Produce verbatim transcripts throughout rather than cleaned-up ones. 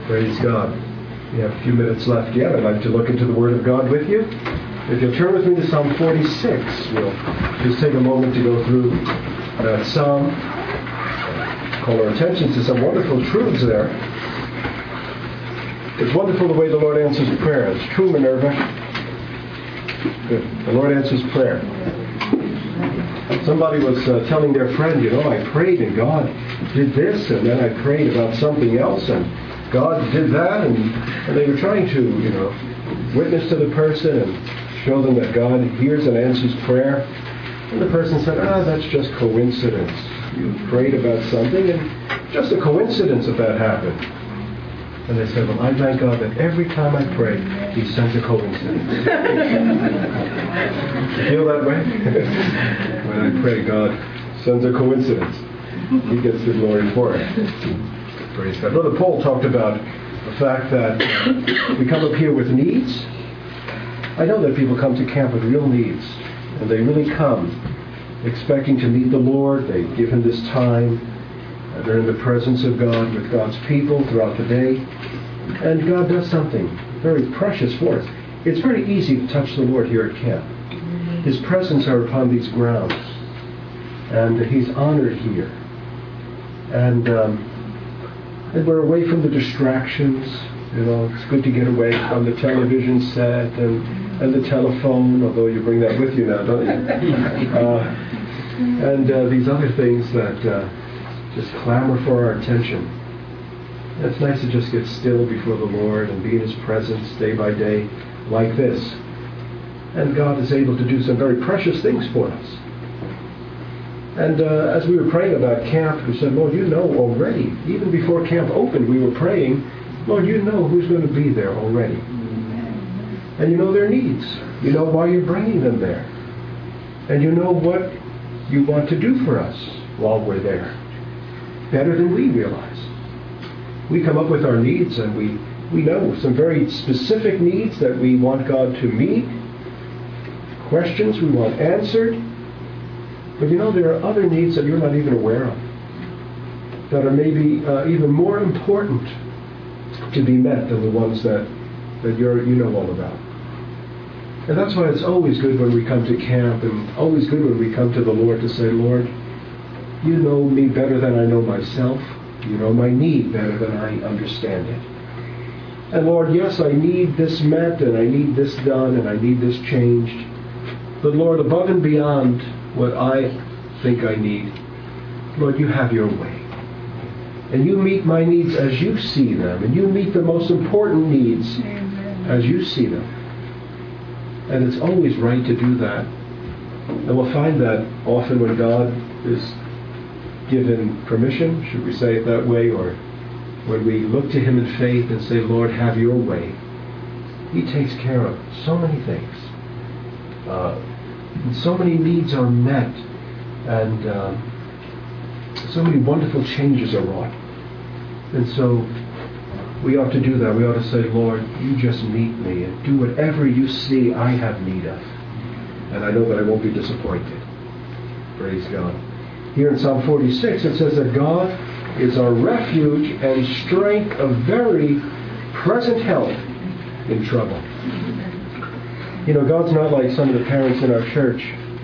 Praise God. We have a few minutes left yet. I'd like to look into the Word of God with you. If you'll turn with me to Psalm forty-six, we'll just take a moment to go through that psalm. Call our attention to some wonderful truths there. It's wonderful the way the Lord answers prayer. It's true, Minerva. Good. The Lord answers prayer. Somebody was uh, telling their friend, you know, I prayed and God did this, and then I prayed about something else, and God did that, and, and they were trying to, you know, witness to the person and show them that God hears and answers prayer. And the person said, ah, that's just coincidence. You prayed about something, and just a coincidence that that happened. And they said, well, I thank God that every time I pray, He sends a coincidence. You feel that way? When I pray, God sends a coincidence. He gets the glory for it. Praise God. Brother Paul talked about the fact that uh, we come up here with needs. I know that people come to camp with real needs, and they really come expecting to meet the Lord. They give Him this time. They're in the presence of God with God's people throughout the day. And God does something very precious for us. It's very easy to touch the Lord here at camp. His presence are upon these grounds. And He's honored here. And, um, and we're away from the distractions. You know, it's good to get away from the television set and, and the telephone, although you bring that with you now, don't you? Uh, and uh, these other things that... Uh, just clamor for our attention. It's nice to just get still before the Lord and be in His presence day by day like this. And God is able to do some very precious things for us. And uh, as we were praying about camp, we said, Lord, you know already, even before camp opened, we were praying, Lord, you know who's going to be there already. And you know their needs. You know why you're bringing them there. And you know what you want to do for us while we're there. Better than we realize. We come up with our needs, and we, we know some very specific needs that we want God to meet, questions we want answered. But you know, there are other needs that you're not even aware of, that are maybe uh, even more important to be met than the ones that, that you're, you know all about. And that's why it's always good when we come to camp, and always good when we come to the Lord to say, Lord, you know me better than I know myself. You know my need better than I understand it. And Lord, yes, I need this met, and I need this done, and I need this changed. But Lord, above and beyond what I think I need, Lord, you have your way. And you meet my needs as you see them, and you meet the most important needs as you see them. And it's always right to do that. And we'll find that often when God is given permission, should we say it that way, or when we look to Him in faith and say, Lord, have your way, He takes care of so many things. Uh, and so many needs are met, and uh, so many wonderful changes are wrought. And so we ought to do that. We ought to say, Lord, you just meet me and do whatever you see I have need of. And I know that I won't be disappointed. Praise God. Here in Psalm forty-six, it says that God is our refuge and strength, a very present help in trouble. You know, God's not like some of the parents in our church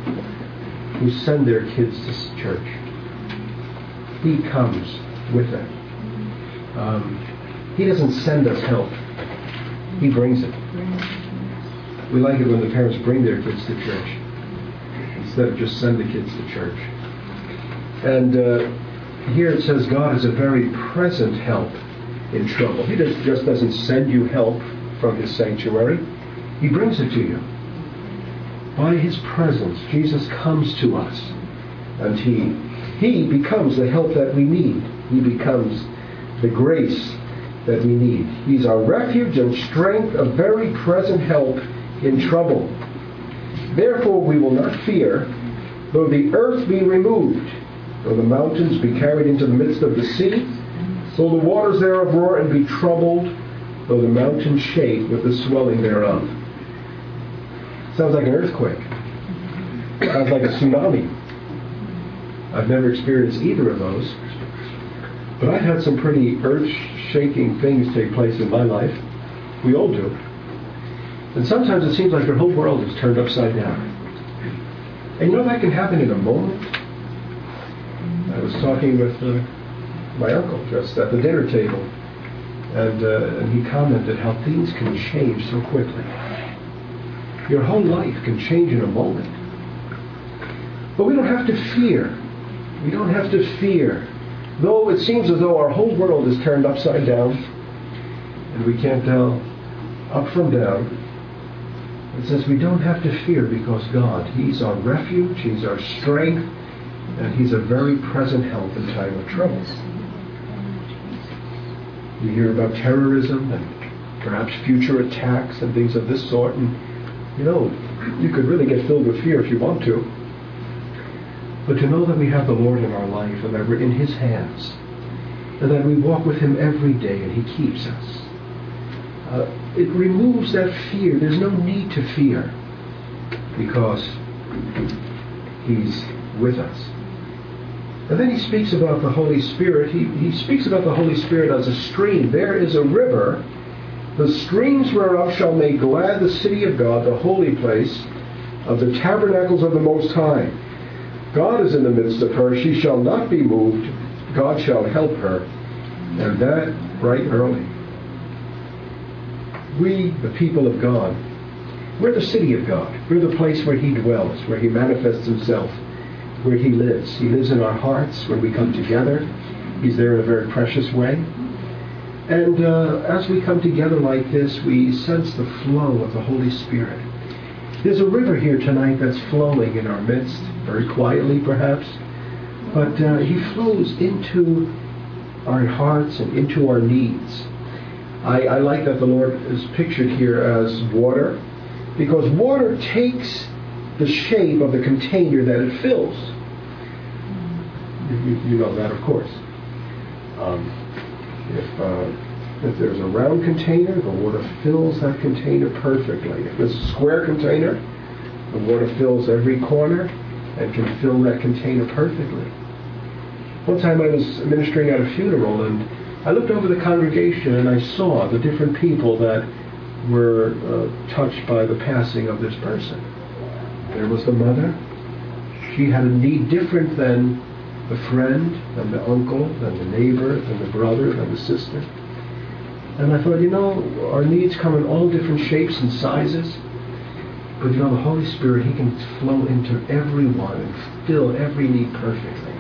who send their kids to church. He comes with them. Um, he doesn't send us help. He brings it. We like it when the parents bring their kids to church instead of just send the kids to church. And uh, here it says God is a very present help in trouble. He does, just doesn't send you help from His sanctuary. He brings it to you. By His presence, Jesus comes to us. And He, he becomes the help that we need. He becomes the grace that we need. He's our refuge and strength, a very present help in trouble. Therefore we will not fear, though the earth be removed, though the mountains be carried into the midst of the sea, though the waters thereof roar and be troubled, though the mountains shake with the swelling thereof. Sounds like an earthquake. Sounds like a tsunami. I've never experienced either of those. But I've had some pretty earth-shaking things take place in my life. We all do. And sometimes it seems like your whole world is turned upside down. And you know that can happen in a moment. I was talking with uh, my uncle just at the dinner table, and, uh, and he commented how things can change so quickly. Your whole life can change in a moment. But we don't have to fear. We don't have to fear. Though it seems as though our whole world is turned upside down, and we can't tell up from down, it says we don't have to fear because God, He's our refuge, He's our strength, and He's a very present help in time of trouble. You hear about terrorism and perhaps future attacks and things of this sort, and you know, you could really get filled with fear if you want to. But to know that we have the Lord in our life and that we're in His hands, and that we walk with Him every day and He keeps us, uh, it removes that fear. There's no need to fear because He's with us. And then he speaks about the Holy Spirit. He, he speaks about the Holy Spirit as a stream. There is a river, the streams whereof shall make glad the city of God, the holy place of the tabernacles of the Most High. God is in the midst of her. She shall not be moved. God shall help her. And that right early. We, the people of God, we're the city of God. We're the place where He dwells, where He manifests Himself, where He lives. He lives in our hearts when we come together. He's there in a very precious way. And uh, as we come together like this, we sense the flow of the Holy Spirit. There's a river here tonight that's flowing in our midst, very quietly perhaps, but uh, He flows into our hearts and into our needs. I, I like that the Lord is pictured here as water, because water takes the shape of the container that it fills. You, you know that, of course. Um, if uh, if there's a round container, the water fills that container perfectly. If it's a square container, the water fills every corner and can fill that container perfectly. One time I was ministering at a funeral, and I looked over the congregation and I saw the different people that were uh, touched by the passing of this person. There was the mother. She had a need different than the friend, than the uncle, than the neighbor, than the brother, than the sister. And I thought, you know, our needs come in all different shapes and sizes. But you know, the Holy Spirit, He can flow into everyone and fill every need perfectly.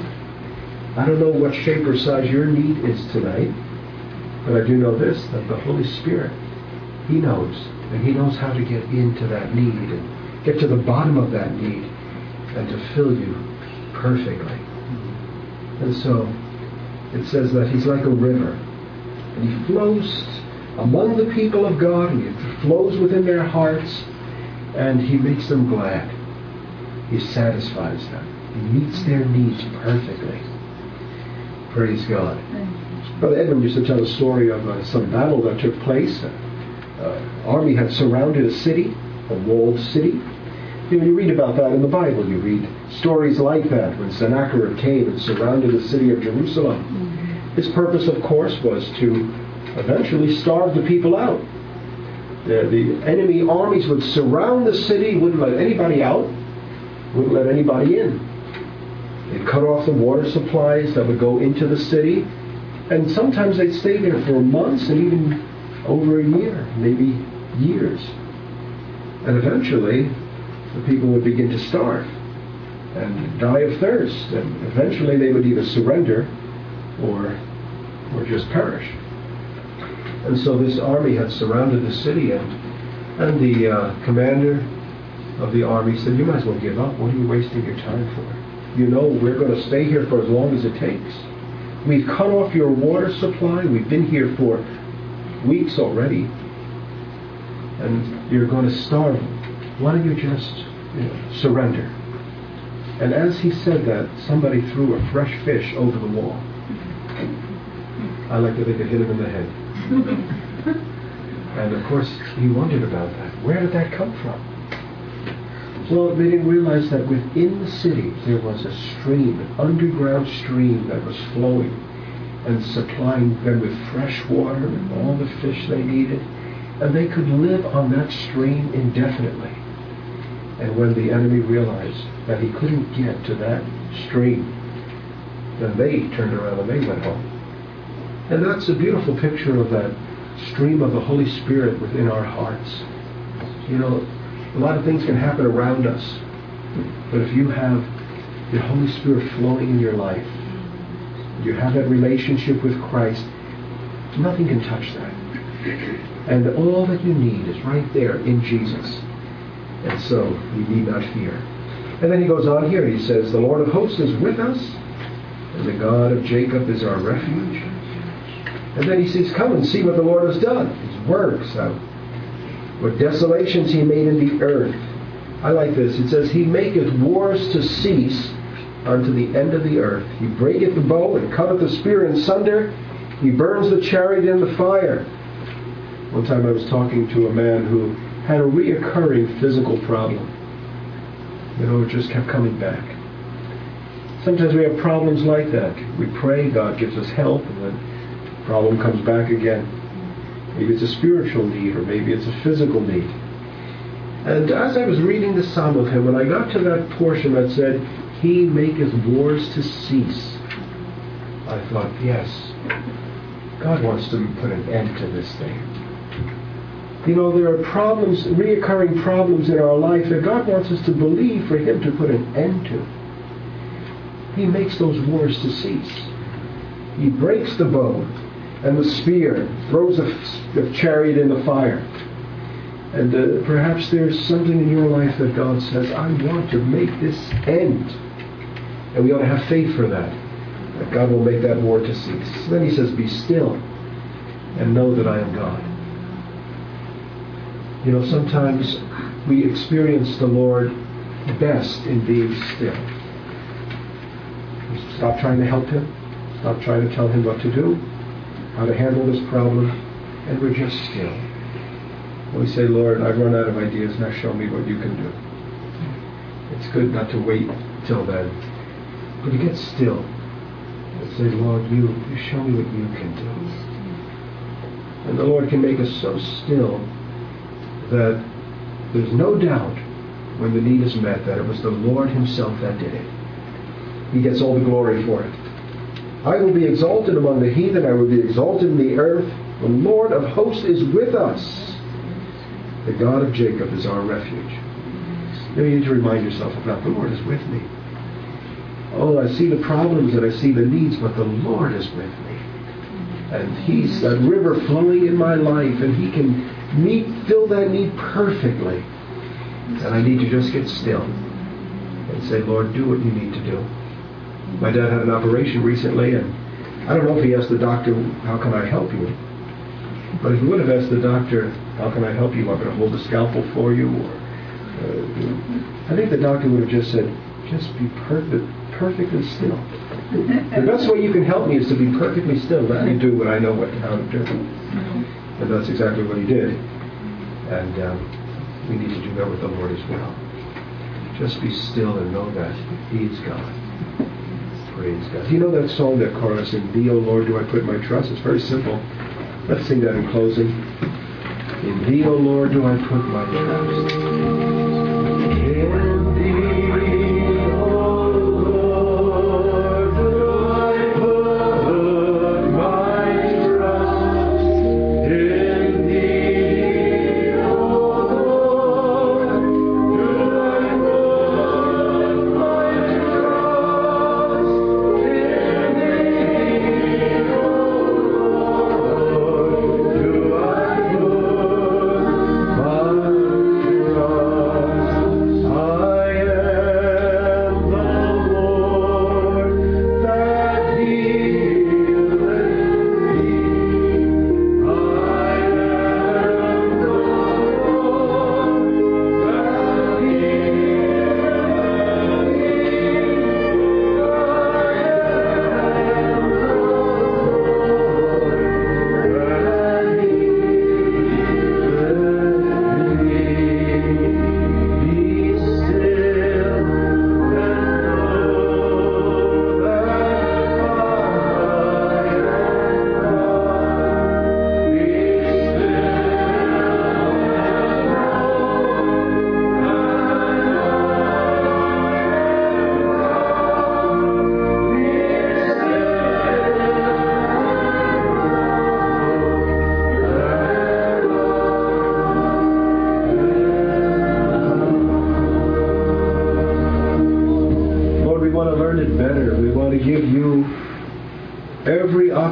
I don't know what shape or size your need is tonight, but I do know this, that the Holy Spirit, He knows, and He knows how to get into that need and get to the bottom of that need and to fill you perfectly. And so it says that He's like a river, and He flows among the people of God, and He flows within their hearts, and He makes them glad. He satisfies them. He meets their needs perfectly. Praise God. Brother Edmund used to tell a story of uh, some battle that took place. Uh, uh, army had surrounded a city, a walled city. You know, you read about that in the Bible. You read stories like that when Sennacherib came and surrounded the city of Jerusalem. Mm-hmm. His purpose, of course, was to eventually starve the people out. The, the enemy armies would surround the city, wouldn't let anybody out, wouldn't let anybody in. They'd cut off the water supplies that would go into the city, and sometimes they'd stay there for months and even over a year, maybe years. And eventually, the people would begin to starve and die of thirst, and eventually they would either surrender or or just perish. And so this army had surrounded the city, and and the uh, commander of the army said, "You might as well give up. What are you wasting your time for? You know we're going to stay here for as long as it takes. We've cut off your water supply. We've been here for weeks already, and you're going to starve. Why don't you just you know, surrender?" And as he said that, somebody threw a fresh fish over the wall. I like to think it hit him in the head. And of course, he wondered about that. Where did that come from? Well, they didn't realize that within the city there was a stream, an underground stream that was flowing. and supplying them with fresh water and all the fish they needed. And they could live on that stream indefinitely. And when the enemy realized that he couldn't get to that stream, then they turned around and they went home. And that's a beautiful picture of that stream of the Holy Spirit within our hearts. You know, a lot of things can happen around us, but if you have the Holy Spirit flowing in your life, you have that relationship with Christ, nothing can touch that. And all that you need is right there in Jesus. And so you need not fear. And then he goes on here, he says, the Lord of hosts is with us, and the God of Jacob is our refuge. And then he says, come and see what the Lord has done, his works, how, what desolations he made in the earth. I like this. It says, he maketh wars to cease unto the end of the earth. He breaketh the bow and cutteth the spear in sunder. He burns the chariot in the fire. One time I was talking to a man who had a reoccurring physical problem. You know, it just kept coming back. Sometimes we have problems like that. We pray, God gives us help, and then the problem comes back again. Maybe it's a spiritual need, or maybe it's a physical need. And as I was reading the psalm of him, when I got to that portion that said, he maketh wars to cease, I thought, yes, God wants to put an end to this thing. You know, there are problems, reoccurring problems in our life that God wants us to believe for him to put an end to. He makes those wars to cease. He breaks the bow and the spear, throws the chariot in the fire. And uh, perhaps there's something in your life that God says, I want to make this end. And we ought to have faith for that, that God will make that war to cease. Then he says, be still and know that I am God. You know, sometimes we experience the Lord best in being still. We stop trying to help him, stop trying to tell him what to do, how to handle this problem, and we're just still. And we say, Lord, I've run out of ideas, now show me what you can do. It's good not to wait till then, but to get still and say, Lord, you, you show me what you can do. And the Lord can make us so still that there's no doubt when the need is met that it was the Lord himself that did it. He gets all the glory for it. I will be exalted among the heathen, I will be exalted in the earth. The Lord of hosts is with us. The God of Jacob is our refuge. You need to remind yourself of that. The Lord is with me. Oh, I see the problems and I see the needs, but the Lord is with me. And he's that river flowing in my life, and he can meet, fill that need perfectly. And I need to just get still and say, Lord, do what you need to do. My dad had an operation recently, and I don't know if he asked the doctor, how can I help you? But if he would have asked the doctor, how can I help you? I'm going to hold the scalpel for you. Or, uh, I think the doctor would have just said, just be perfect, perfectly still. The best way you can help me is to be perfectly still. Let me do what I know what how to do. And that's exactly what he did. And um, we need to do that with the Lord as well. Just be still and know that he's God. Praise God. Do you know that song, that chorus, in Thee, O Lord, do I put my trust? It's very simple. Let's sing that in closing. In Thee, O Lord, do I put my trust. In Thee, O Lord, do I put my trust. In Thee, O Lord, do I put my trust. In Thee, O Lord, do I put my trust.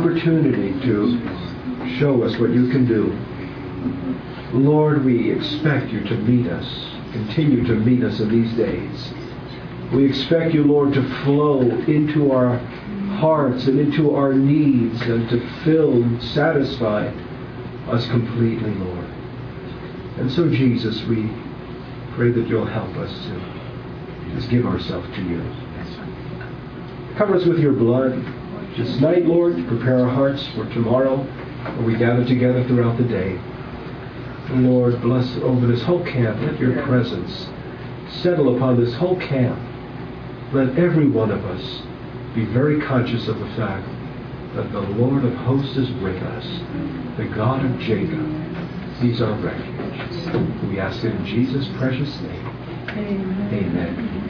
opportunity to show us what you can do. Lord, we expect you to meet us, continue to meet us in these days. We expect you, Lord, to flow into our hearts and into our needs and to fill and satisfy us completely, Lord. And so, Jesus, we pray that you'll help us to just give ourselves to you. Cover us with your blood this night, Lord. Prepare our hearts for tomorrow when we gather together throughout the day. And Lord, bless over this whole camp. Let your presence settle upon this whole camp. Let every one of us be very conscious of the fact that the Lord of hosts is with us, the God of Jacob. He's our refuge. We ask it in Jesus' precious name. Amen. Amen.